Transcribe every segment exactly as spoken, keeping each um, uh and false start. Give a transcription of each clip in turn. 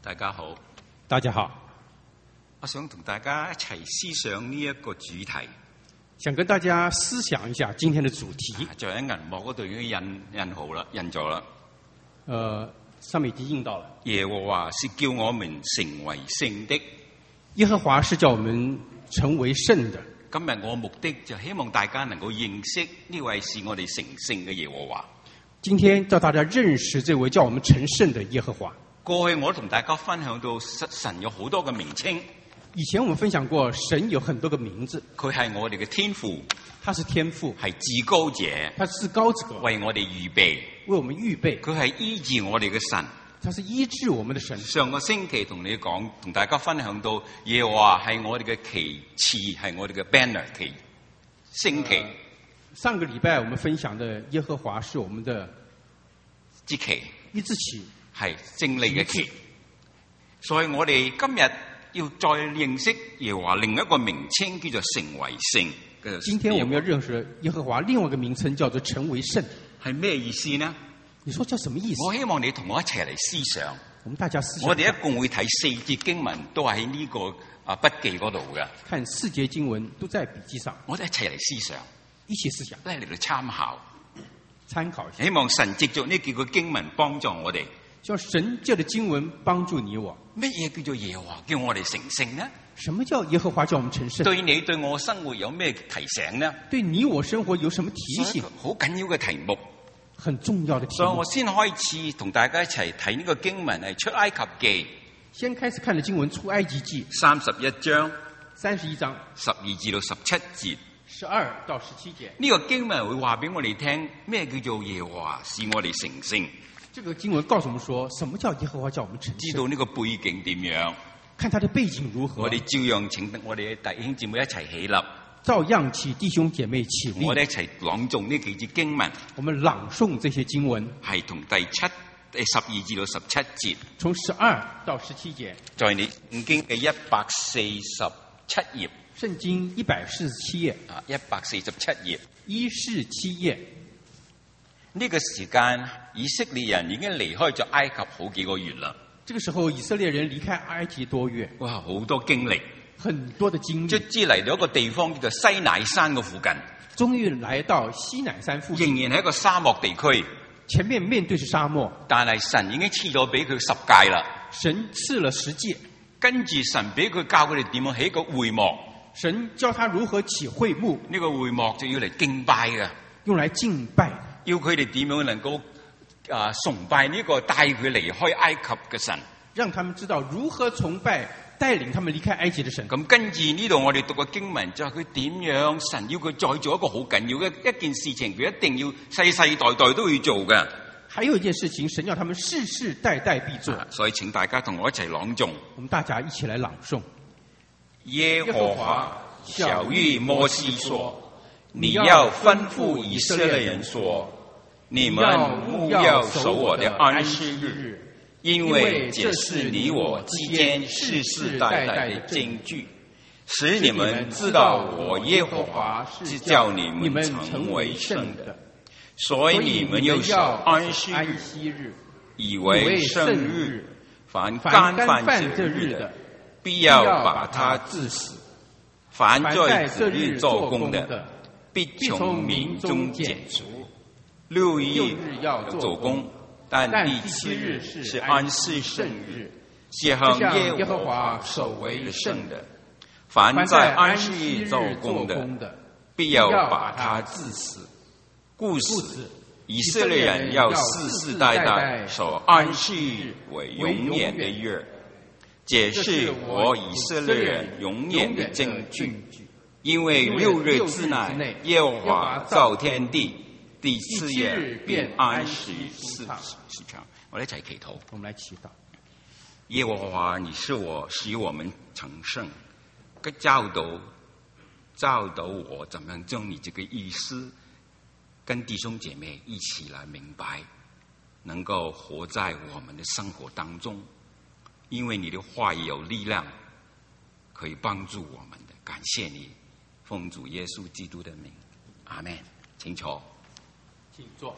大家好， 大家好， 我想同大家一齊思想呢一個主題。 想跟大家思想一下今天的主題。 就喺銀幕嗰度已經印印好啦，印咗啦。 呃，上面已經印到了。 耶和華是叫我們成為聖的。 耶和華是叫我們成為聖的。 今日我目的就希望大家能夠認識呢位是我哋成聖嘅耶和華。 今天叫大家認識這位叫我們成聖的耶和華。 過去我同大家分享到神有好多嘅名稱。 以前我們分享過神有很多個名字。 佢係我哋嘅天父， 他是天父， 係至高者， 他是至高者， 為我哋預備， 為我們預備。 佢係醫治我哋嘅神， 他是醫治我們的神。 上個星期同你講，同大家分享到耶和華係我哋嘅旗幟，係我哋嘅 banner 旗，升旗、呃。 上個禮拜我們分享的耶和華是我們的支旗， 一支旗。 係勝利嘅旗，所以我哋今日要再認識耶和華另一個名稱，叫做成為聖。 今天我們要認識耶和華另外一個名稱，叫做成為聖。係咩意思呢？ 你說叫什麼意思？ 我希望你同我一齊嚟思想。 我們大家思想。 我哋一共會睇四節經文，都喺呢個啊筆記嗰度嘅。 看四節經文都在筆記上。我哋一齊嚟思想， 一起思想， 都係嚟到參考， 參考一下。 希望神藉着呢幾個經文幫助我哋。 叫神借的經文幫助你我。 乜嘢叫做耶和華叫我哋成聖呢？ 什麼叫耶和華叫我們成聖？ 對你對我生活有咩提醒呢？ 對你我生活有什麼提醒？ 好緊要嘅題目， 很重要的題目。 所以我先開始同大家一齊睇呢個經文係出埃及記。 先開始看的經文出埃及記三十一章， 三十一章十二至到十七節， 十二到十七節。 呢個經文會話俾我哋聽咩叫做耶和華使我哋成聖。 這個經文告訴我們說，什麼叫耶和華叫我們成聖？ 知道呢個背景點樣？ 看他的背景如何？ 我哋照樣請我哋嘅弟兄姊妹一齊起立。 照樣請弟兄姐妹起立。 我哋一齊朗誦呢幾節經文。 我們朗誦這些經文， 係同第七、第十二至到十七節。 從十二到十七節。 在你聖經嘅一百四十七頁。 聖經一百四十七頁。 啊，一百四十七頁。 一四七頁。 呢個時間，以色列人已經離開咗埃及好幾個月啦。 這個時候，以色列人離開埃及多月。 哇，好多經歷， 很多的經歷。 卒之嚟到一個地方叫做西乃山嘅附近。 終於來到西乃山附近。 仍然係一個沙漠地區。 前面面對是沙漠， 但係神已經賜咗俾佢十誡啦。 神賜了十誡， 跟住神俾佢教佢哋點樣起一個會幕。 神教他如何起會幕。 呢個會幕就要嚟敬拜嘅， 用來敬拜。 要佢哋點樣能夠啊崇拜呢個帶佢離開埃及嘅神， 讓他們知道如何崇拜帶領他們離開埃及的神。 咁跟住呢度我哋讀嘅經文就係佢點樣神要佢再做一個好緊要嘅一件事情，佢一定要世世代代都要做嘅。 還有一件事情，神要他們世世代代必做。 所以請大家同我一齊朗誦。 我們大家一起來朗誦。 耶和華曉諭摩西說：你要吩咐以色列人說，你們務要守我的安息日，因為這是你我之間世世代代的證據，使你們知道我耶和華是叫你們成為聖的。所以你們要守安息日，以為聖日。凡干犯這日的，必要把他治死；凡在這日做工的，必從民中剪除。六日要做工，但第七日是安息聖日，是向耶和華守為聖的。凡在安息日做工的，必要把他治死。故此，以色列人要世世代代守安息日為永遠的約，這是我以色列人永遠的證據。因為六日之內，耶和華造天地，第四日便安息四時長。我哋一齊祈禱。 我們來祈禱。 耶和華，你是我使我們成聖，嘅教導教導我怎樣將你這個意思跟弟兄姐妹一起來明白，能夠活在我們的生活當中。因為你的話語有力量，可以幫助我們的。感謝你，奉主耶穌基督的名，阿們。請坐。 請坐。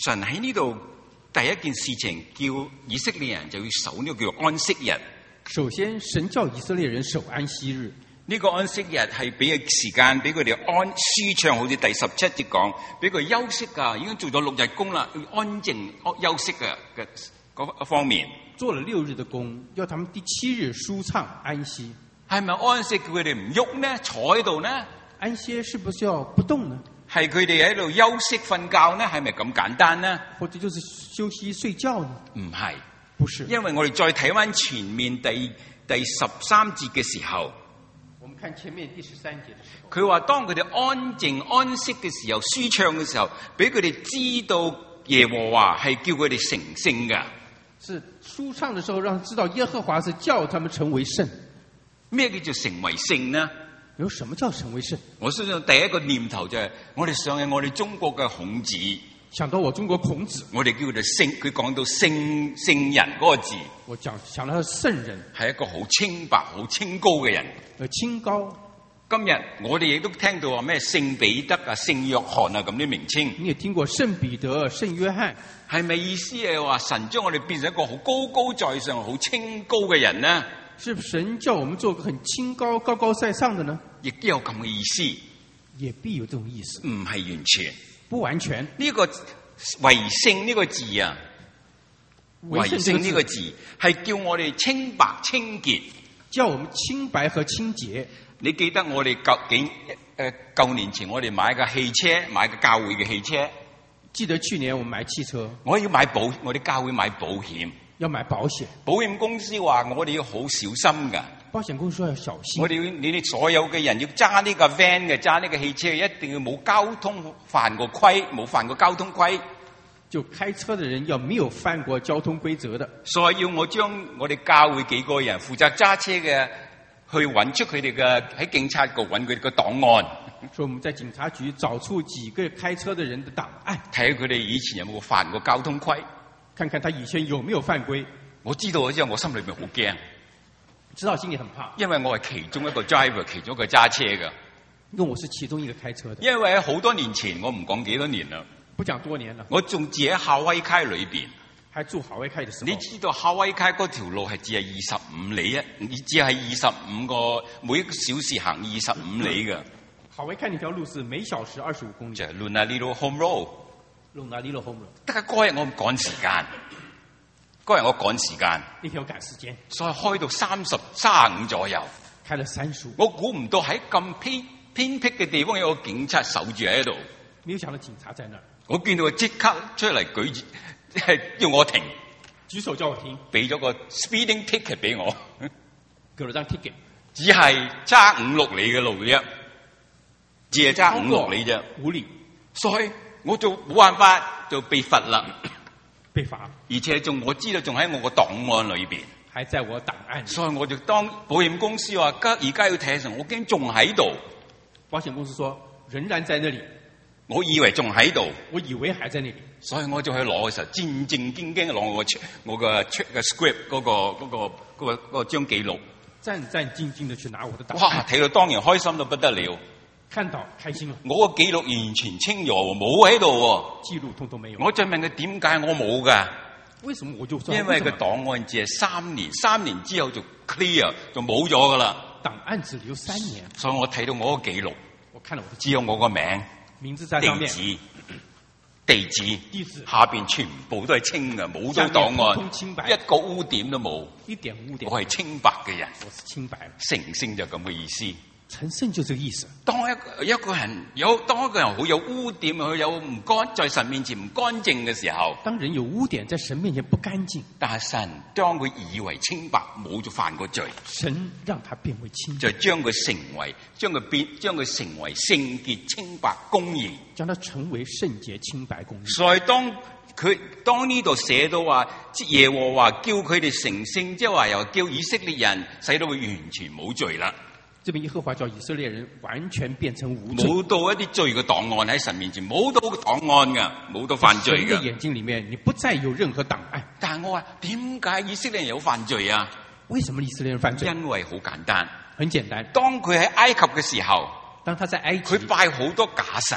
神喺呢度第一件事情叫以色列人就要守呢個叫安息日。 首先，神叫以色列人守安息日。 呢個安息日係俾個時間俾佢哋安舒暢，好似第十七節講，俾佢休息噶，已經做咗六日工啦，要安靜休息嘅嘅嗰方面。 做了六日的工，要他們第七日舒暢安息。 係咪安息叫佢哋唔喐呢？坐喺度呢？ 安歇是不是要不動呢？ 係佢哋喺度休息瞓覺呢？係咪咁簡單呢？ 或者就是休息睡覺呢？ 唔係， 不是。 因為我哋再睇翻前面第第十三節嘅時候。 我們看前面第十三節的時候， 佢話當佢哋安靜安息嘅時候，舒暢嘅時候，俾佢哋知道耶和華係叫佢哋成聖㗎。 是舒暢的時候，讓他知道耶和華是叫他們成為聖。 咩叫做成為聖呢？ 有什麼叫成為聖？ 我相信第一個念頭就係、是、我哋上嘅我哋中國嘅孔子。 想到我中國孔子， 我哋叫佢聖，佢講到聖聖人嗰個字， 我講想到聖人係一個好清白、好清高嘅人。 誒，清高。 今日我哋亦都聽到話咩聖彼得啊、聖約翰啊咁啲名稱。 你也聽過聖彼得、聖約翰， 係咪意思係話神將我哋變成一個好高高在上、好清高嘅人呢？ 是神叫我們做個很清高、高高在上的呢？ 亦都有咁嘅意思， 也必有這種意思。 唔係完全。 不完全。 呢個為聖呢個字啊，為聖呢個字係叫我哋清白清潔， 叫我們清白和清潔。 你記得我哋舊幾誒舊年前我哋買架汽車，買個教會嘅汽車。 記得去年我們買汽車， 我要買保，我哋教會買保險， 要買保險。保險公司話我哋要好小心噶。 保險公司說要小心。 我哋要你哋所有嘅人要揸呢個 van 嘅，揸呢個汽車，一定要冇交通犯過規，冇犯過交通規。 就開車的人要沒有犯過交通規則的。 所以要我將我哋教會幾個人負責揸車嘅，去揾出佢哋嘅喺警察局揾佢哋嘅檔案。 所以我們在警察局找出幾個開車的人的檔案， 睇下佢哋以前有冇犯過交通規， 看看他以前有沒有犯規。 我知道咗之後，我心裏面好驚。 知道心裡很怕， 因為我係其中一個 driver， 其中一個揸車嘅。 因為我是其中一個開車的。因為喺好多年前，我唔講幾多年啦， 不講多年了。我仲住喺夏威卡裏邊， 還住夏威卡的時候。你知道夏威卡嗰條路係只係二十五里啊，你只係二十五個每一個小時行二十五里嘅。 夏威卡那條路是每小時二十五公里。 就係 Luna Little Home Road。Luna Little Home Road。 但係嗰日我唔趕時間。嗰日我趕時間， 呢條趕時間， 所以開到三十三十五左右， 開了三十五。 我估唔到喺咁偏偏僻嘅地方有個警察守住喺度。 沒有想到警察在那兒， 我見到佢即刻出嚟舉住，要我停， 舉手叫我停， 俾咗個 speeding ticket 俾我， 給咗張 ticket， 只係揸五六里嘅路啫，只係揸五六里啫， 五里， 所以我就冇辦法就被罰啦。 被罰， 而且仲我知道仲喺我個檔案裏邊， 還在我檔案裏， 所以我就當保險公司話，而家要睇成，我驚仲喺度。 保險公司說仍然在那裡， 我以為仲喺度， 我以為還在那裡， 所以我就去攞嘅時候，戰戰兢兢攞我個我個 check 嘅 script 嗰個嗰個嗰個嗰個張記錄， 戰戰兢兢地去拿我的檔案。 哇！睇到當然開心到不得了。 看到開心了， 我個記錄完全清咗，冇喺度。 記錄通通沒有。 我就問佢點解我冇噶？ 為什麼我就說？ 因為個檔案只係三年，三年之後就 clear 就冇咗噶啦。 檔案只留三年， 所以我睇到我個記錄， 我看到我的只有我個名、 名字在上面、 地址、地址、 地址下邊全部都係清嘅，冇咗檔案， 通清白， 一個污點都冇， 一點污點。 我係清白嘅人， 我是清白， 成聖就咁嘅意思。 成聖就這個意思。當一個一個人有當一個人好有污點，佢有唔乾在神面前唔乾淨嘅時候， 當人有污點在神面前不乾淨， 但係神當佢以為清白，冇咗犯過罪， 神讓他變為清白， 就將佢成為將佢變將佢成為聖潔、清白、公義， 將他成為聖潔、清白、公義。 所以當佢當呢度寫到話，耶和華叫佢哋成聖，即係話又叫以色列人使到佢完全冇罪啦。 這邊耶和華叫以色列人完全變成無罪， 冇到一啲罪嘅檔案喺神面前，冇到檔案噶，冇到犯罪噶。 神嘅眼睛裏面，你不再有任何檔案。 但係我話點解以色列人有犯罪啊？ 為什麼以色列人犯罪？ 因為好簡單， 很簡單。 當佢喺埃及嘅時候， 當他在埃及， 佢拜好多假神，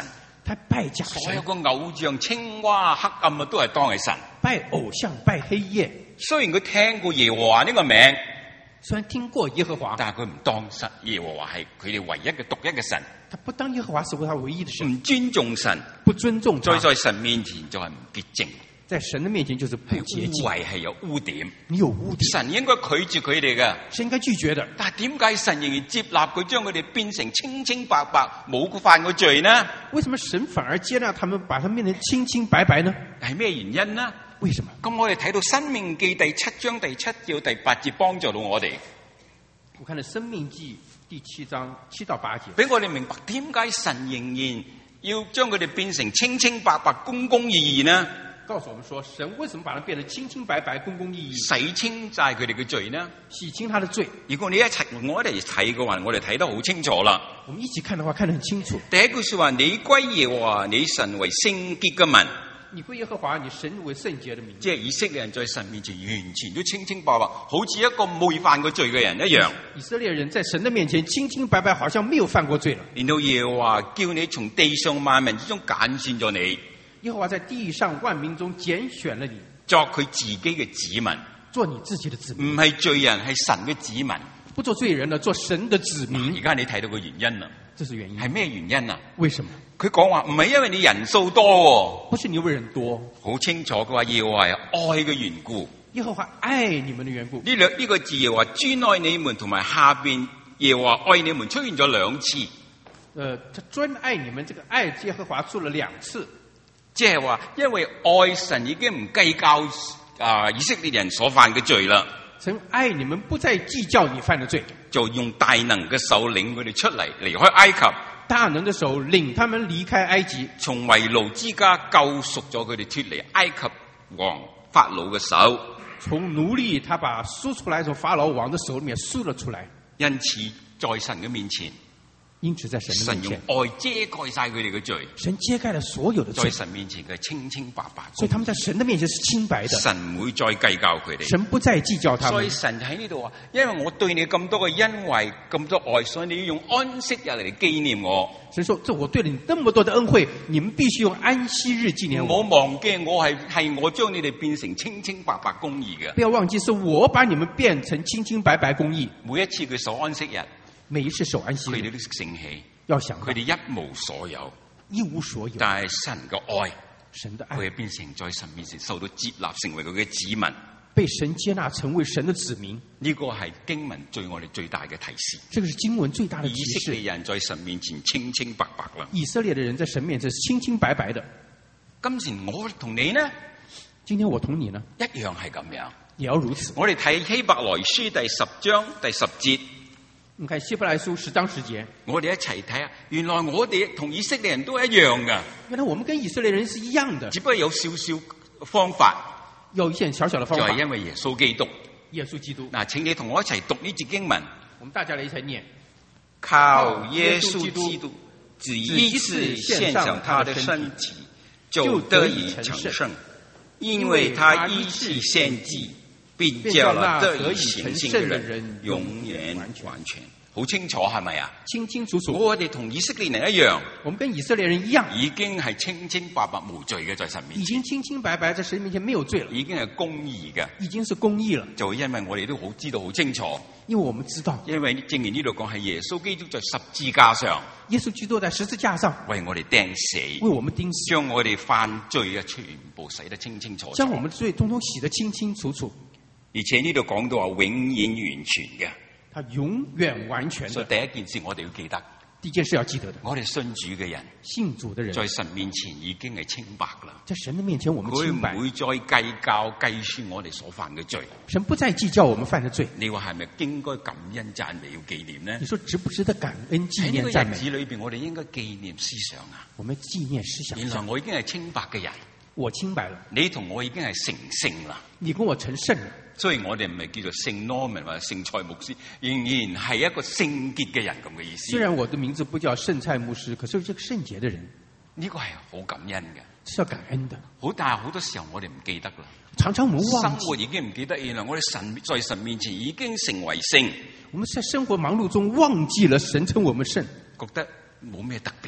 他拜假所有神， 個偶像、青蛙、黑暗啊，都係當係神。 拜偶像，拜黑夜。 雖然佢聽過耶和華呢個名， 雖然聽過耶和華， 但係佢唔當神耶和華係佢哋唯一嘅獨一嘅神， 他不當耶和華是他唯一的神， 唔尊重神， 不尊重他， 再在神面前就係唔潔淨， 在神的面前就是不係污潔淨， 穢，係有污點。 你有污點， 神應該拒絕佢哋嘅， 是應該拒絕的。 但係點解神仍然接納佢，將佢哋變成清清白白冇犯過罪呢？ 為什麼神反而接納他們，把他們變成清清白白呢？ 係咩原因呢？ 為什麼？ 咁我哋睇到《申命記》第七章第七至第八節，幫助到我哋， 我看到《申命記》第七章七到八節， 俾我哋明白點解神仍然要將佢哋變成清清白白、公公義義呢？ 告訴我們說，神為什麼把它變得清清白白、公公義義， 洗清晒佢哋嘅罪呢？ 洗清他的罪？ 如果你一齊我一齊睇嘅話，我哋睇得好清楚啦。 我們一起看的話，看得很清楚。 第一句說話，你歸耶和華你神為聖潔嘅民。 你歸耶和華，你神為聖潔的民， 即係以色列人在神面前完全都清清白白，好似一個冇犯過罪嘅人一樣。 以色列人在神的面前清清白白，好像沒有犯過罪了。 然後耶和華叫你從地上萬民之中揀選咗你， 耶和華在地上萬民中揀選了你， 作佢自己嘅子民， 做你自己的子民， 唔係罪人，係神嘅子民。 不做罪人的，做神的子民。 而家你睇到個原因啦， 這是原因。 係咩原因啊？ 為什麼？ 佢講話唔係因為你人數多， 不是你為人多， 好清楚嘅話，耶和華係愛嘅緣故。 耶和華愛你們的緣故。 呢兩呢個字耶和華專愛你們，同埋下邊耶和華愛你們出現咗兩次。 呃，他專愛你們，這個愛耶和華出了兩次。 即係話，因為愛神已經唔計較啊以色列人所犯嘅罪啦。 神愛你們，不再計較你犯的罪， 就用大能嘅手領佢哋出嚟，離開埃及。 大能的手領他們離開埃及， 從為奴之家救贖咗佢哋脫離埃及王法老嘅手。 從奴隸他把贖出來，從法老王的手裏面贖了出來。 因此，在神嘅面前， 因此在神的神用面前， 愛遮蓋晒佢哋嘅罪。 神揭蓋了所有的罪， 在神面前佢係清清白白， 所以他們在神的面前是清白的。 神唔會再計較佢哋。 神不再計較他們。 所以神喺呢度話：因為我對你咁多嘅恩惠、咁多愛，所以你要用安息日嚟紀念我。 神說：這我對了你那麼多的恩惠，你們必須用安息日紀念我。 唔好忘記我係係我將你哋變成清清白白公義嘅。 不要忘記，是我把你們變成清清白白公義。 每一次佢守安息日， 每一次守安息日， 佢哋都識醒起， 要想到佢哋一無所有， 一無所有。 但係神嘅愛， 神的愛佢係變成在神面前受到接納，成為佢嘅子民。 被神接納，成為神的子民。 呢個係經文對我哋最大嘅提示。 這個是經文最大的提以色列示。 人在神面前清清白白啦。 以色列的人在神面前是清清白白的。 今時我同你呢， 今天我同你呢， 一樣係咁樣。 也要如此。 我哋睇希伯來書第十章第十節， 我們看希伯來書十章十節， 我哋一齊睇下，原來我哋同以色列人都一樣噶， 原來我們跟以色列人是一樣的， 只不過有少少方法， 有一些小小的方法。 就係因為耶穌基督。 耶穌基督。 嗱，請你同我一齊讀呢節經文。 我們大家來一齊念： 靠耶穌基督只一次獻上他的身體，就得以成聖，因為他一次獻祭，便叫那得以成聖的人永遠完全。好清楚係咪啊？ 清清楚楚。 我哋同以色列人一樣， 我們跟以色列人一樣， 已經係清清白白無罪嘅，在神面前， 已經清清白白在神面前沒有罪了， 已經係公義嘅， 已經是公義了。 就因為我哋都好知道好清楚， 因為我們知道， 因為正如呢度講係耶穌基督在十字架上， 耶穌基督在十字架上為我哋釘死， 為我們釘死， 將我哋犯罪啊全部洗得清清楚楚， 將我們罪通通洗得清清楚楚。 而且呢度講到話永遠完全嘅。 他永遠完全的。 所以第一件事我哋要記得， 第一件事要記得的， 我哋信主嘅人， 信主的人， 在神面前已經係清白啦。 在神的面前我們清白， 佢唔會再計較計算我哋所犯嘅罪。 神不再計較我們犯的罪。 你話係咪應該感恩讚美要紀念呢？ 你說值不值得感恩紀念讚美？ 喺呢個日子裏邊，我哋應該紀念思想啊。 我們紀念思想。 原來我已經係清白嘅人， 我清白了。 你同我已經係成聖啦。 你跟我成聖了。 雖然我哋唔係叫做聖 Norman 或者聖蔡牧師，仍然係一個聖潔嘅人咁嘅意思。 雖然我的名字不叫聖蔡牧師，可是這個聖潔的人， 呢個係好感恩嘅， 是要感恩的。 好，但係好多時候我哋唔記得啦。 常常我們忘記， 生活已經唔記得，原來我哋神在神面前已經成為聖。 我們在生活忙碌中忘記了神稱我們聖， 覺得冇咩特別，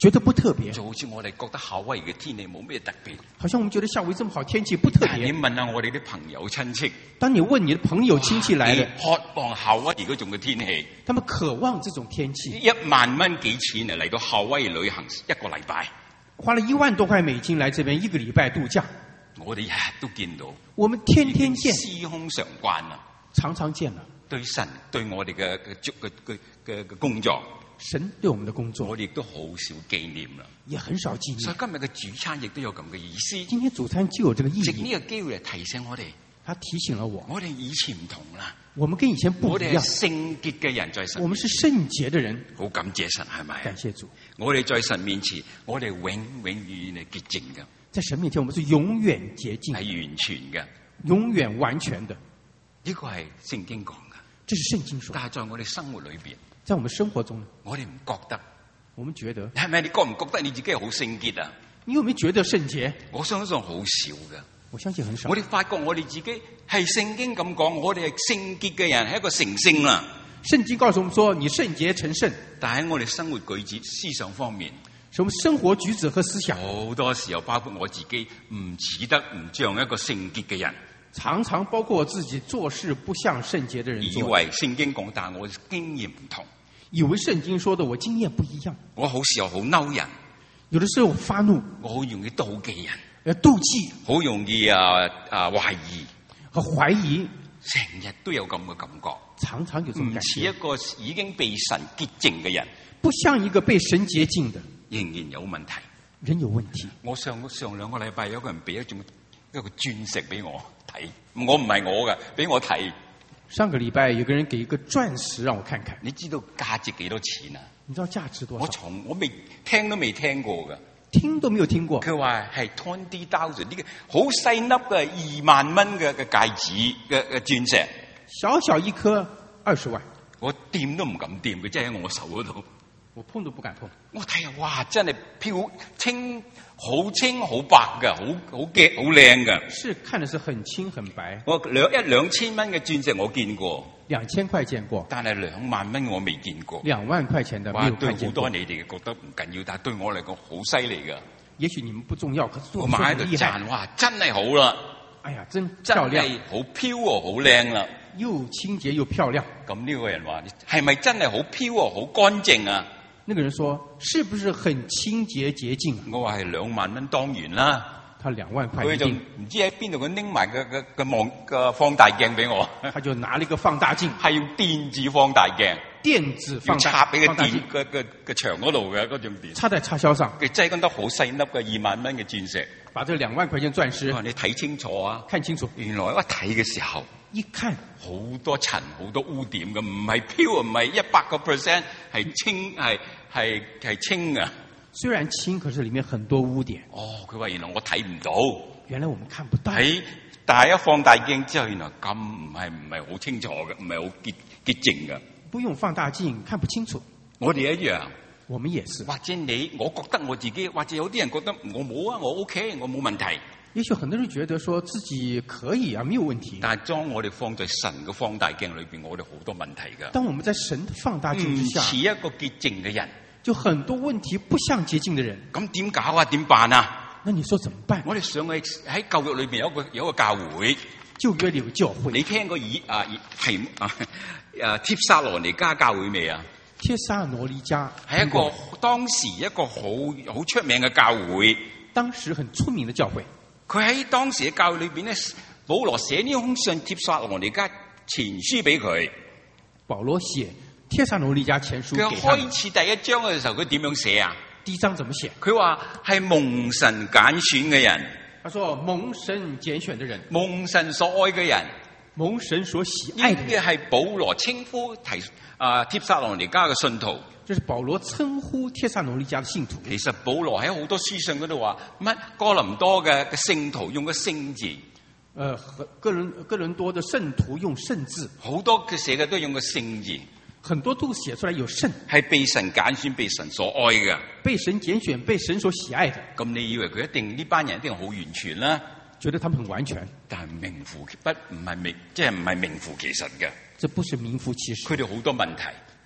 覺得不特別， 就好似我哋覺得夏威夷嘅天氣冇咩特別。 好像我們覺得夏威夷這麼好天氣不特但係你別。 問下我哋啲朋友親戚， 當你問你的朋友親戚來你了， 渴望夏威夷嗰種嘅天氣， 他們渴望這種天氣， 一萬蚊幾錢啊嚟到夏威夷旅行一個禮拜， 花了一萬多塊美金來這邊一個禮拜度假， 我哋日日都見到， 我們天天見， 司空常慣啦。 常常見了。 對神對我哋嘅嘅嘅嘅嘅嘅工作， 神對我們的工作我哋亦都好少紀念啦。 也很少紀念。 所以今日嘅主餐亦都有咁嘅意思， 今天主餐就有這個意義， 藉呢個機會嚟提醒我哋， 他提醒了我， 我哋以前唔同啦， 我們跟以前不我哋係一樣， 聖潔嘅人在神我們是聖潔的人。 好感謝神係咪？ 感謝主， 我哋在神面前，我哋永永遠遠係潔淨嘅， 在神面前我們是永遠潔淨， 係完全嘅。 永遠完全的。 呢個係聖經講嘅， 這是聖經說。 但係在我哋生活裏邊， 在我們生活中， 我哋唔覺得， 我們覺得， 係咪？你覺唔覺得你自己係好聖潔啊？ 你有沒有覺得聖潔？ 我相信好少嘅。 我相信很少。 我哋發覺我哋自己係聖經咁講，我哋係聖潔嘅人，係一個成聖啦。 聖經告訴我們說，你聖潔成聖。 但喺我哋生活舉止、思想方面， 什麼生活舉止和思想， 好多時候包括我自己，唔似得唔像一個聖潔嘅人。 常常包括我自己做事不像聖潔的人做， 以為聖經講，但係我經驗唔同。 以為聖經說的我經驗不一樣。 我好時候好嬲人， 有的時候發怒， 我好容易妒忌人， 呃，妒忌好容易啊啊懷疑， 和懷疑， 成日都有咁嘅感覺， 常常有這種唔感覺， 似一個已經被神潔淨嘅人， 不像一個被神潔淨的仍然有問題。 人有問題。 我上上兩個禮拜有個人俾一種一個鑽石俾我睇，我唔係我嘅，俾我睇。 上個禮拜有個人給一個鑽石讓我看看， 你知道價值幾多錢啊？ 你知道價值多少？ 我從我未聽都未聽過嘅。 聽都沒有聽過。 佢話係 twenty thousand 呢個好細粒嘅二萬蚊嘅嘅戒指嘅嘅鑽石， 小小一顆二十萬， 我掂都唔敢掂，佢真係喺我手嗰度。 我碰都不敢碰。 我睇下，哇！真係漂清，好清好白嘅，好好嘅，好靚嘅。 是看的是很清很白。 我兩一兩千蚊嘅鑽石我見過， 兩千塊見過， 但係兩萬蚊我未見過。 兩萬塊錢的沒哇！ 有看見過。 對好多你哋覺得唔緊要，但係對我嚟講好犀利㗎。 也許你們不重要，可是對我我們買喺度說很厲害。 讚，哇！真係好啦， 哎呀，真真漂亮， 係好飄喎，好靚啦。 又清潔又漂亮。 咁呢個人話：係咪真係好飄喎，好乾淨啊？ 那個人說：是不是很清潔潔淨？ 我話係兩萬蚊當然啦。 他兩萬塊佢就一定， 唔知喺邊度，佢拎埋個個個望個放大鏡俾我， 他就拿了一個放大鏡， 係用電子放大鏡， 電子要放大插俾個放大鏡電個個個牆嗰度嘅嗰種電。 插在插銷上， 佢擠緊得好細粒嘅二萬蚊嘅鑽石。 把這兩萬塊錢鑽石我話你睇清楚啊！ 看清楚， 原來一睇嘅時候， 一看好多塵好多污點嘅，唔係飄，唔係一百個 percent，係清係係係清啊！ 雖然輕，可是裡面很多污點。 哦，佢話原來我睇唔到， 原來我們看不到。 喺大一放大鏡之後，原來咁唔係唔係好清楚嘅，唔係好潔潔淨嘅。 不用放大鏡看不清楚。 我哋一樣。 我們也是。 或者你，我覺得我自己，或者有啲人覺得我冇啊，我 OK，我冇問題。 也許很多人覺得說自己可以啊，沒有問題。 但係當我哋放在神嘅放大鏡裏邊，我哋好多問題㗎。 當我們在神的放大鏡之下， 唔似一個潔淨嘅人， 就很多問題不像潔淨的人。 咁點搞啊？點辦啊？ 那你說怎麼辦？ 我哋上去喺舊約裏邊有一個有一個教會， 舊約裏有教會。 你聽過以啊提啊啊帖撒羅尼迦教會未啊？ 帖撒羅尼迦係一個當時一個好好出名嘅教會， 當時很出名的教會。 佢喺當時嘅教會裏邊咧，保羅寫呢封信帖撒羅尼迦前書俾佢。 保羅寫帖撒羅尼迦前書給他。 佢開始第一章嘅時候，佢點樣寫啊？ 第一章怎麼寫？ 佢話係蒙神揀選嘅人。 他說蒙神揀選的人， 蒙神所愛嘅人， 蒙神所喜愛的人。 呢啲係保羅稱呼提啊帖撒羅尼迦嘅信徒。 這是保羅稱呼帖撒羅尼迦的信徒。 其實保羅喺好多書信嗰度話乜哥林多嘅嘅聖徒用個聖字， 呃，哥倫哥倫多的聖徒用聖字， 好多佢寫嘅都用個聖字， 很多都寫出來有聖， 係被神揀選、被神所愛嘅， 被神揀選、被神所喜愛的。 咁你以為佢一定呢班人一定好完全啦？ 覺得他們很完全， 但係名副不唔係名，即係唔係名副其實嘅。 這不是名副其實。 佢哋好多問題。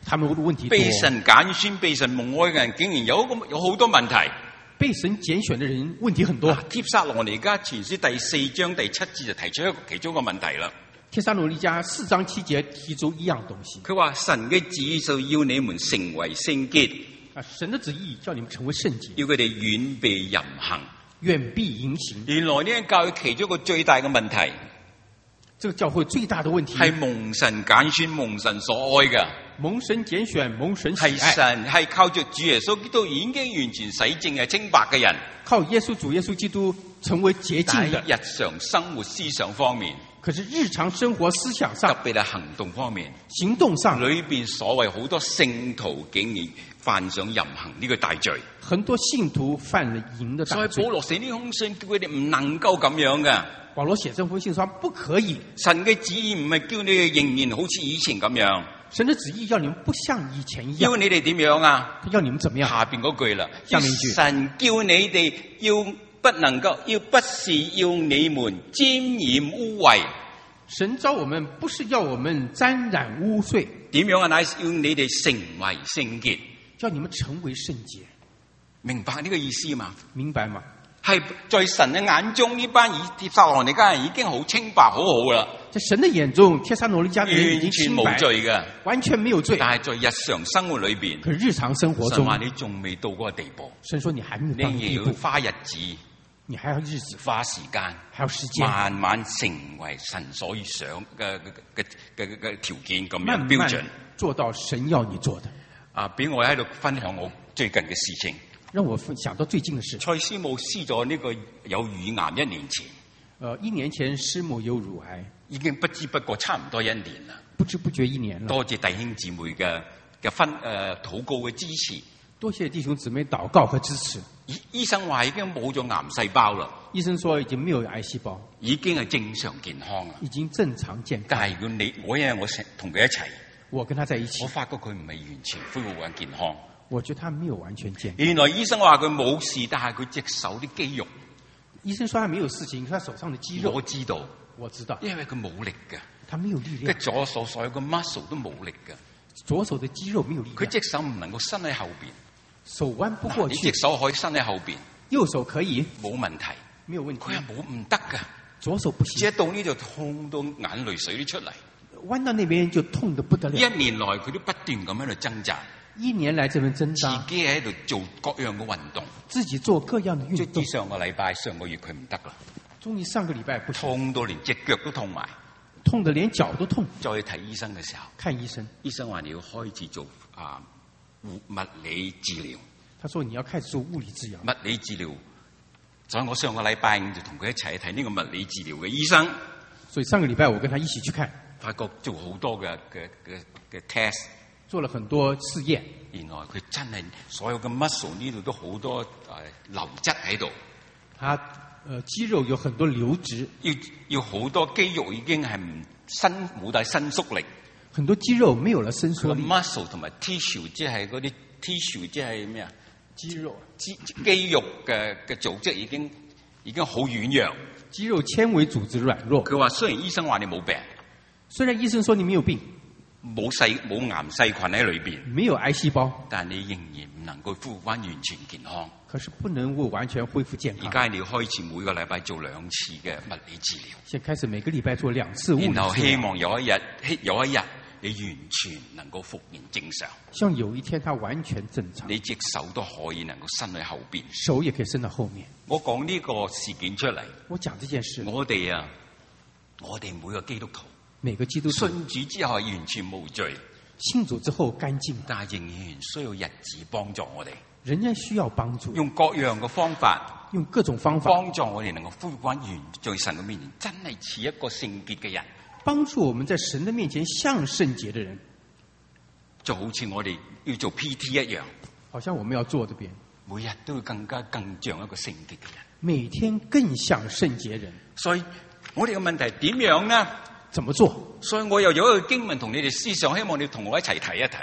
他們的問題多。 被神揀選、被神蒙愛嘅人，竟然有一個有好多問題。 被神揀選的人問題很多。 帖撒羅尼迦前書第四章第七節就提出一個其中一個問題啦。 帖撒羅尼迦四章七節提出一樣東西。 佢話神嘅旨意就要你們成為聖潔。 啊，神的旨意叫你們成為聖潔， 要佢哋遠避淫行。 遠避淫行。 原來呢個教會其中一個最大嘅問題， 這個教會最大的問題係蒙神揀選、蒙神所愛嘅。 蒙神揀選、蒙神喜愛。 係神係靠着主耶穌基督已經完全洗淨嘅清白嘅人。 靠耶穌主耶穌基督成為潔淨的。 日常生活思想方面， 可是日常生活思想上， 特別係行動方面， 行動上裏邊所謂好多聖徒竟然犯上淫行呢個大罪。 很多信徒犯了淫的大罪。 所以保羅寫呢封信叫佢哋唔能夠咁樣嘅。 保羅寫這封信說不可以。 神嘅旨意唔係叫你哋仍然好似以前咁樣。 神的旨意要你們不像以前一樣。 要你哋點樣啊？ 要你們怎麼樣？ 下邊嗰句啦， 下面一句， 神叫你哋要不能夠，要不是要你們沾染污穢。 神召我們不是要我們沾染污穢。 點樣啊？乃是要你哋成為聖潔， 叫你們成為聖潔。 明白呢個意思嘛？ 明白嗎？ 係在神嘅眼中，呢班以帖撒羅尼迦人已經好清白，好好啦。 在神的眼中，帖撒羅尼迦的人已經清白， 完全無罪嘅， 完全沒有罪。 但係在日常生活裏邊， 可日常生活中， 神話你仲未到嗰個地步。 神說你還沒有到那個地步， 你也要花日子， 你還要日子， 花時間， 還有時間， 慢慢成為神所想嘅嘅嘅嘅條件咁樣慢慢標準， 做到神要你做的。 啊！俾我喺度分享我最近嘅事情。 讓我想到最近的事。 蔡師母施咗呢個有乳癌一年前， 呃，一年前師母有乳癌， 已經不知不覺差唔多一年啦。 不知不覺一年了。 多謝弟兄姊妹嘅嘅分誒禱告嘅支持。 多謝弟兄姊妹禱告和支持。 醫醫生話已經冇咗癌細胞啦。 醫生說已經沒有癌細胞， 已經係正常健康啦。 已經正常健康。 但係如果你我因為我成同佢一齊， 我跟他在一起， 我發覺佢唔係完全恢復緊健康。 我覺得他沒有完全健康。 原來醫生話佢冇事，但係佢隻手啲肌肉。 醫生說他沒有事情，他手上的肌肉。 我知道， 我知道， 因為佢冇力嘅， 他沒有力量。 佢左手所有嘅 muscle 都冇力嘅， 左手的肌肉沒有力量。 佢隻手唔能夠伸喺後邊， 手彎不過去。 你隻手可以伸喺後邊， 右手可以， 冇問題， 沒有問題。 佢係冇唔得噶， 左手不行。 一到呢就痛到眼淚水都出嚟， 彎到那邊就痛得不得了。 一年來佢都不斷咁喺度掙扎。 一年來這邊掙扎， 自己喺度做各樣嘅運動， 自己做各樣的運動。 即係上個禮拜、上個月佢唔得啦， 終於上個禮拜不行， 痛到連隻腳都痛埋， 痛得連腳都痛。 再去睇醫生嘅時候， 看醫生， 醫生話你要開始做啊物理治療。 他說你要開始做物理治療。 物理治療，所以我上個禮拜五就同佢一齊去睇呢個物理治療嘅醫生。 所以上個禮拜我跟他一起去看， 發覺做好多嘅嘅嘅嘅 test。 做了很多試驗， 原來佢真係所有嘅 muscle 呢度都好多誒流質喺度。他誒肌肉有很多流質， 要要好多肌肉已經係唔伸冇大伸縮力。 很多肌肉沒有了伸縮力。 muscle 同埋 tissue 即係嗰啲 tissue 即係咩啊？ 肌肉肌肌肉嘅嘅組織已經已經好軟弱。 肌肉纖維組織軟弱。佢話雖然醫生話你冇病， 雖然醫生說你沒有病。 冇細冇癌細菌喺裏邊， 沒有癌細胞， 但你仍然唔能夠恢復翻完全健康。 可是不能夠完全恢復健康。 而家你要開始每個禮拜做兩次嘅物理治療。 現在開始每個禮拜做兩次物理治療。然後希望有一日，有一日你完全能夠復原正常。 希望有一天他完全正常。 你隻手都可以能夠伸喺後邊， 手也可以伸到後面。 我講呢個事件出嚟， 我講這件事。 我哋啊，我哋每個基督徒， 每個基督徒信主之後係完全無罪。 信主之後乾淨， 但係仍然需要日子幫助我哋。 仍然需要幫助， 用各樣嘅方法， 用各種方法幫助我哋能夠恢復翻完在神嘅面前，真係似一個聖潔嘅人。 幫助我們在神的面前像聖潔的人， 就好似我哋要做 P T 一樣， 好像我們要做這邊， 每日都會更加更像一個聖潔嘅人， 每天更像聖潔人。 所以我哋嘅問題點樣呢？ 怎麼做？ 所以我又有一個經文同你哋思想，希望你同我一齊睇一睇。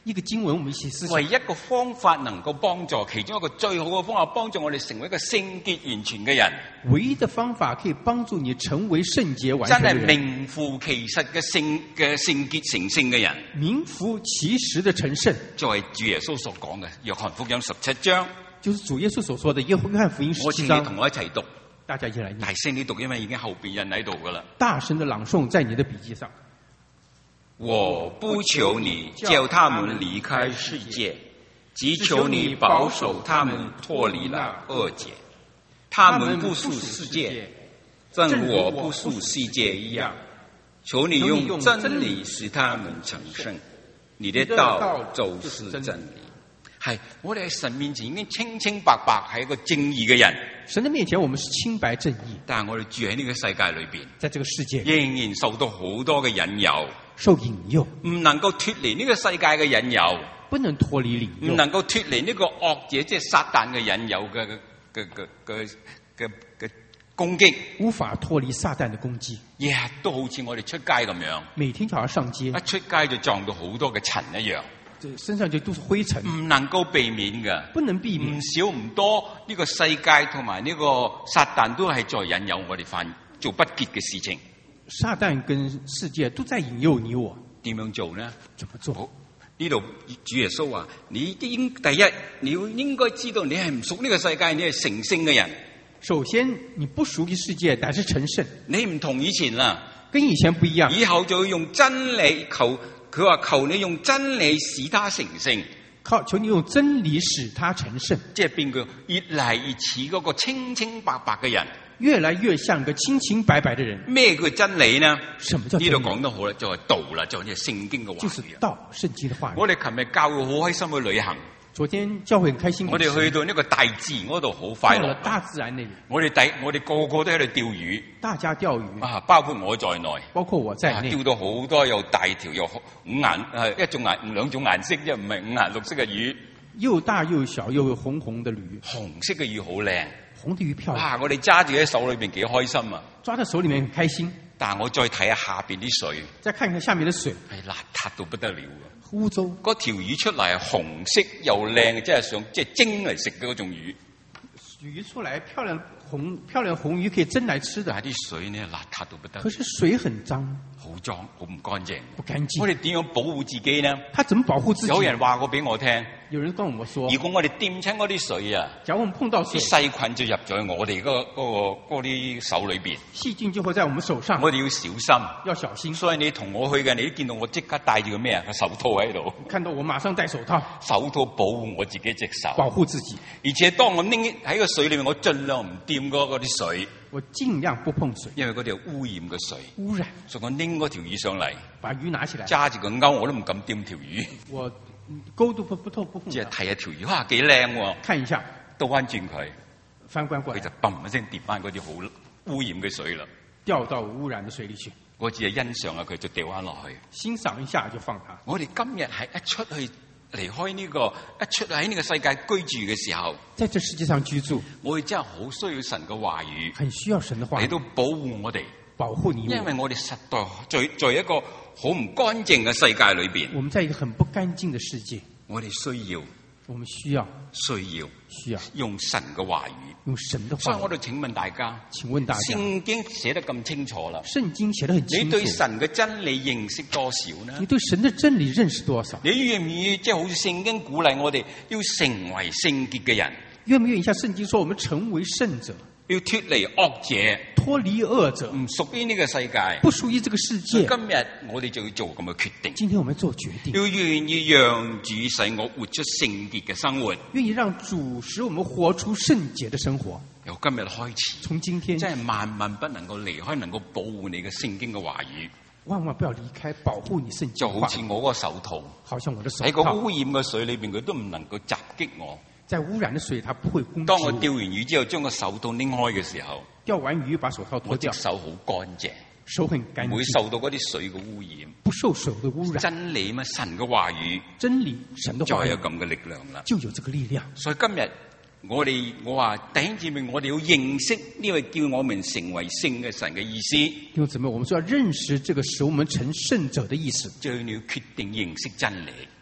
一個經文，我們一起思想。 唯一個方法能夠幫助，其中一個最好嘅方法，幫助我哋成為一個聖潔完全嘅人。 唯一的方法可以幫助你成為聖潔完真全嘅人。 係名副其實嘅聖嘅聖潔成聖嘅人。 名副其實的成聖， 就係主耶穌所講嘅約翰福音十七章。 就是主耶穌所說的約翰福音十我七章。 請你同我一齊讀， 大家一起來念， 大聲啲讀，因為已經後邊人喺度噶啦。 大聲的朗誦在你的筆記上。 我不求你叫他們離開世界，只求你保守他們脫離了惡者。他們不屬世界，正如我不屬世界一樣。求你用真理使他們成聖，你的道就是真理。係，我哋喺神面前已經清清白白係一個正義嘅人。 神的面前，我們是清白正義， 但係我哋住喺呢個世界裏邊， 在這個世界仍然受到好多嘅引誘， 受引誘， 唔能夠脫離呢個世界嘅引誘， 不能脫離引誘， 唔能夠脫離呢個惡者即係撒旦嘅引誘嘅嘅嘅嘅嘅嘅攻擊， 無法脫離撒旦嘅攻擊。 日日都好似我哋出街咁樣， 每天就要上街， 一出街就撞到好多嘅塵一樣。 身上就都是灰塵， 唔能夠避免嘅， 不能避免。 唔少唔多，呢個世界同埋呢個撒旦都係在引誘我哋犯做不潔嘅事情。 撒旦跟世界都在引誘你我。 點樣做呢？ 怎麼做？ 呢度主耶穌話：你應第一，你要應該知道你係唔屬呢個世界，你係成聖嘅人。 首先，你不屬於世界，但是成聖。 你唔同以前啦， 跟以前不一樣。 以後就要用真理求。佢話求你用真理使他成聖， 靠求你用真理使他成聖， 即係變佢越嚟越似嗰個清清白白嘅人， 越來越像個清清白白嘅人。 咩叫真理呢？ 什麼叫真理？ 呢度講得好啦，就係道啦，就係聖經嘅話語。 就是道，聖經嘅話語。 我哋琴日教會好開心去旅行。 昨天教會很開心。 我哋去到呢個大自然嗰度好快樂。 到了大自然那裡。 我哋第我哋個個都喺度釣魚。 大家釣魚。 啊，包括我在內。 包括我在內。 釣到好多又大條又五顏誒一種顏兩種顏色啫，唔係五顏六色嘅魚。 又大又小又有紅紅的魚。 紅色嘅魚好靚。 紅的魚漂亮。 啊！我哋揸住喺手裏邊幾開心啊！ 抓在手裡面很開心。 但係我再睇下下邊啲水。 再看看下面的水。 係邋遢到不得了啊！ 污糟， 嗰條魚出嚟係紅色又靚，即係想即係蒸嚟食嘅嗰種魚。 魚出來漂亮紅漂亮紅魚可以蒸來吃的， 但係啲水呢邋遢到不得了。 可是水很髒， 好髒，好唔乾淨， 不乾淨。 我哋點樣保護自己呢？ 他怎麼保護自己？ 有人話過俾我聽， 有人跟我說， 如果我哋掂親嗰啲水啊， 假如我們碰到水， 啲細菌就入咗我哋嗰、嗰個嗰、嗰個啲手裏邊， 細菌就會在我們手上。 我哋要小心， 要小心。 所以你同我去嘅，你都見到我即刻戴住個咩啊個手套喺度。 看到我馬上戴手套， 手套保護我自己隻手， 保護自己。 而且當我拎喺個水裏面，我盡量唔掂嗰嗰啲水。 我盡量不碰水， 因為嗰條污染嘅水。 污染， 所以我拎嗰條魚上嚟， 把魚拿起來， 揸住個鈎我都唔敢掂條魚。 我鈎都不不透不碰。 即係睇下條魚，哇幾靚喎！ 看一下， 倒翻轉佢， 翻關過來， 佢就砰一聲跌翻嗰啲好污染嘅水啦。 掉到污染嘅水裏去。 我只係欣賞下佢，就掉翻落去。 欣賞一下就放它。 我哋今日係一出去。離開呢、這個一出喺呢個世界居住嘅時候， 在這世界上居住， 我哋真係好需要神嘅話語， 很需要神嘅話語嚟到保護我哋， 保護你我。 因為我哋實在在在一個好唔乾淨嘅世界裏邊， 我們在一個很不乾淨嘅世界， 我哋需要， 我們需要， 需要， 需要用神嘅話語， 用神嘅話語。 所以我哋請問大家， 請問大家， 聖經寫得咁清楚啦， 聖經寫得很清楚， 你對神嘅真理認識多少呢？ 你對神的真理認識多少？ 你願唔願意即係好似聖經鼓勵我哋要成為聖潔嘅人？ 願唔願意像聖經說，我們成為聖者， 要脫離惡者， 脫離惡者， 唔屬於呢個世界， 不屬於這個世界。 今日我哋就要做咁嘅決定。 今天我們做決定， 要願意讓主使我活出聖潔嘅生活， 願意讓主使我們活出聖潔的生活。 由今日開始， 從今天真係萬萬不能夠離開，能夠保護你嘅聖經嘅話語。 萬萬不要離開，保護你聖經。 就好似我嗰個手套， 好像我的手套喺個污染嘅水裏邊，佢都唔能夠襲擊我。 在污染的水，它不會攻擊我。 當我釣完魚之後，將個手套拎開嘅時候， 釣完魚把手套脫掉， 我隻手好乾淨， 手很乾淨， 唔會受到嗰啲水嘅污染， 不受水的污染。 真理嘛，神嘅話語， 真理神的話語就有咁嘅力量啦， 就有這個力量。 所以今日我哋我話弟兄姊妹，我哋要認識呢位叫我們成為聖嘅神嘅意思。 弟兄姊妹，我們說要認識這個使我們成聖者的意思， 就要你要決定認識真理。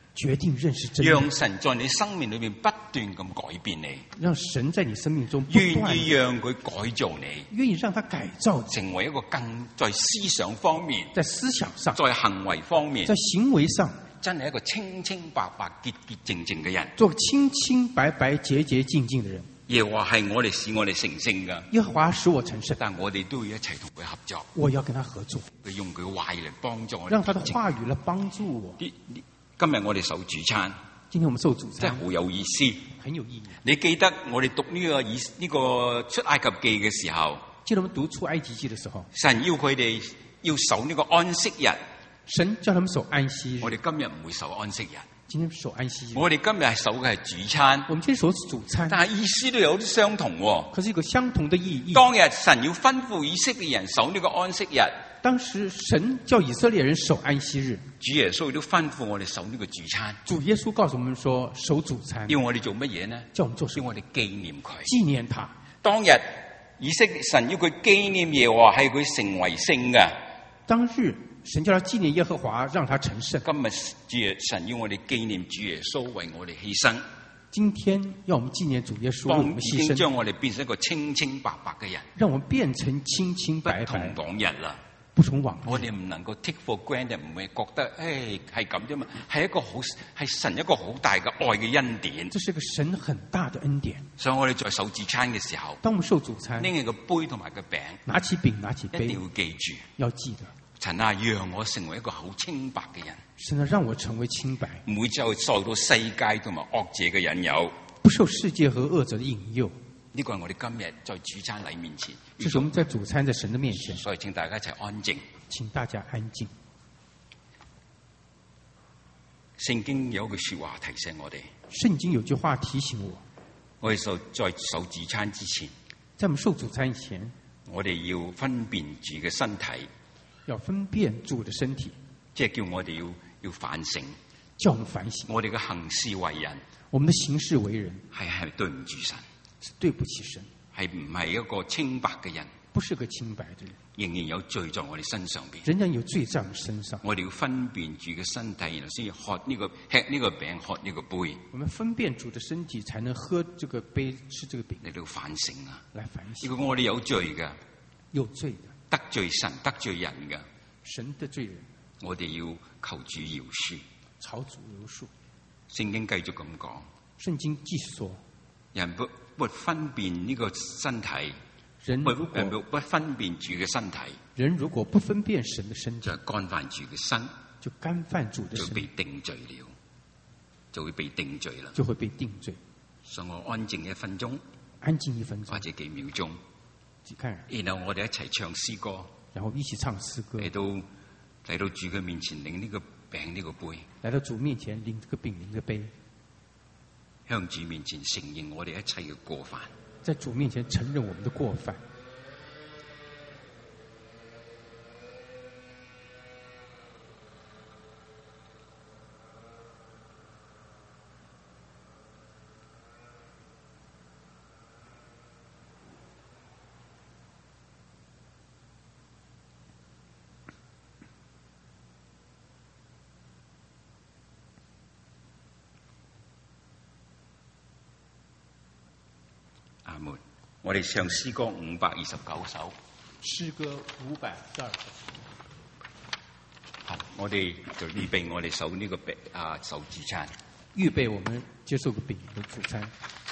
決定認識真理， 讓神在你生命裏面不斷咁改變你， 讓神在你生命中不斷願意讓佢改造你， 願意讓他改造， 成為一個更在思想方面、 在思想上、 在行為方面、 在行為上， 真係一個清清白白、潔潔淨淨嘅人。 做個清清白白、潔潔淨淨的人。 耶和華係我哋使我哋成聖噶， 耶和華使我成聖， 但我哋都要一齊同佢合作。 我要跟他合作， 佢用佢嘅話語嚟幫助我哋， 讓他的話語來幫助我。 啲今日我哋守主餐， 今天我們受主餐， 真係好有意思， 很有意義。 你記得我哋讀呢個以呢個出埃及記嘅時候， 記得我們讀出埃及記的時候， 神要佢哋要守呢個安息日， 神叫他們守安息日。 我哋今日唔會守安息日， 今天守安息日， 我哋今日係守嘅係主餐。 我們今天守主餐， 但係意思都有啲相同喎。 可是有個相同的意義。 當日神要吩咐以色列人守呢個安息日， 當時神叫以色列人守安息日， 主耶穌亦都吩咐我哋守呢個主餐。 主耶穌告訴我們說守主餐， 要我哋做乜嘢呢？ 叫我們做什麼？ 要我哋紀念佢， 紀念他。 當日以色列神要佢紀念耶和華係佢成為聖嘅。 當日神叫他紀念耶和華，讓他成聖。 今日主耶神要我哋紀念主耶穌為我哋犧牲。 今天要我們紀念主耶穌為我們犧牲， 已經將我哋變成一個清清白白嘅人， 讓我們變成清清白白， 不同往日啦。 不同往日， 我哋唔能夠 take for granted，唔會覺得誒係咁啫嘛，係一個好係神一個好大嘅愛嘅恩典。 這是個神很大的恩典。 所以我哋在守主餐嘅時候， 當我們受主餐， 拎起個杯同埋個餅， 拿起餅拿起杯， 一定要記住， 要記得， 神啊，讓我成為一個好清白嘅人。 神啊，讓我成為清白， 唔會就受到世界同埋惡者嘅引誘， 不受世界和惡者的引誘。 呢個係我哋今日在主餐禮面前， 這是我們在主餐在神的面前， 所以請大家一齊安靜。 請大家安靜。 聖經有一句說話提醒我哋， 聖經有句話提醒我， 我哋受在守主餐之前， 在我們受主餐以前， 我哋要分辨主嘅身體， 要分辨主的身體， 即係叫我哋要要反省， 叫我們反省我哋嘅行事為人， 我們的行事為人係係對唔住神， 是對不起神， 係唔係一個清白嘅人， 不是個清白的人， 仍然有罪在我哋身上邊。 仍然有罪在我們身上。 我哋要分辨主嘅身體，然後先至喝呢、這個吃呢個餅，喝呢個杯， 我們分辨主的身體，才能喝這個杯，吃這個餅， 嚟到反省啊！ 來反省。 如果我哋有罪嘅， 有罪的， 得罪神、得罪人嘅， 神的罪人， 我哋要求主饒恕。 朝主饒恕。 聖經繼續咁講， 聖經繼續說， 人不不分辨呢個身體， 人不如果不分辨主嘅身體， 人如果不分辨神的身體就，係干犯主嘅身， 就干犯主的就被身體， 定罪了，就會被定罪啦。 就會被定罪。 所以我安靜一分鐘安靜一分鐘， 或者幾秒鐘， 幾看， 然後我哋一齊唱詩歌， 然後一起唱詩歌， 嚟到嚟到主嘅面前領呢個餅呢個杯， 來到主面前領這個餅領這個杯， 向主面前承認我哋一切嘅過犯。 在主面前承認我們的過犯。 阿門。我哋唱詩歌五百二十九首。 詩歌五百二十九。 好，我哋就預備我哋守呢個餅啊，守主餐。 預備我們接受個餅的主餐。